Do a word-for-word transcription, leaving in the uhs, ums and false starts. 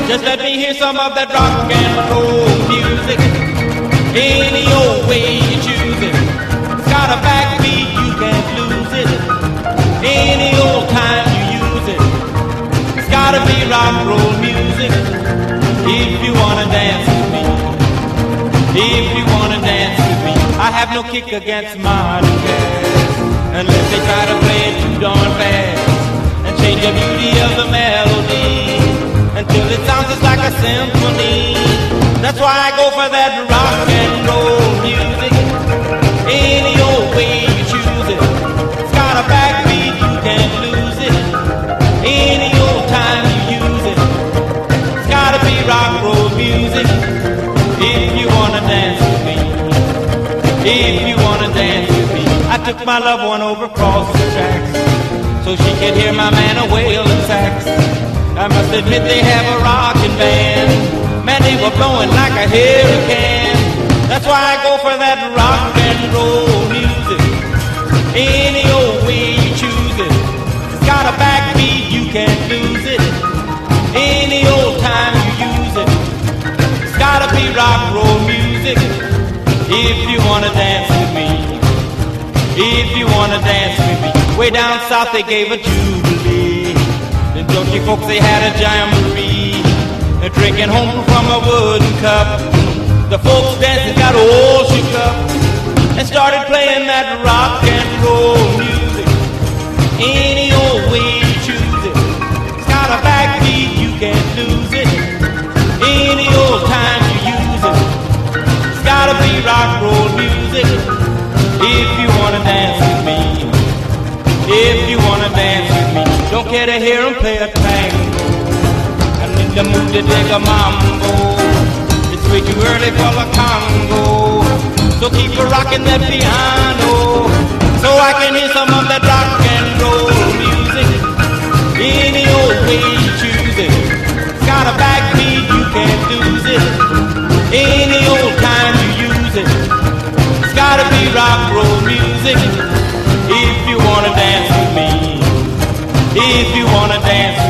Just let me hear some of that rock and roll music. Any old way you choose it. It's got a backbeat, you can't lose it. Any old time you use it. It's gotta be rock and roll music. If you wanna dance with me. If you wanna dance with me. I have no kick against modern jazz, unless they try to play it too darn fast and change the beauty of the melody until it sounds just like a symphony. That's why I go for that rock and roll music. Any old way you choose it. It's got a backbeat, you can't lose it. Any old time you use it. It's gotta be rock and roll music. If you wanna dance with me. If you wanna dance with me. I took my loved one over across the tracks so she could hear my man a wailing sax. I must admit they have a rockin' band. Man, they were blowing like a hurricane. That's why I go for that rock and roll music. Any old way you choose it. It's got a backbeat, you can't lose it. Any old time you use it. It's gotta be rock and roll music. If you wanna dance with me. If you wanna dance with me. Way down south they gave a jubilee. The Georgia folks, they had a jamboree. They're drinking home from a wooden cup. The folks dancing got all shook up and started playing that rock and roll music. Any old way you choose it. It's got a backbeat, you can't lose it. Any old time you use it. It's gotta be rock and roll music. If you wanna dance with me. If you wanna dance with me. Don't care to hear them play a tango. I'm in the mood to dig a mambo. It's way too early for the Congo. So keep a rocking that piano, so I can hear some of that rock and roll music. Any old way you choose it. It's got a backbeat, you can't lose it. Any old time you use it. It's gotta be rock and roll music. If you wanna dance with me. If you wanna dance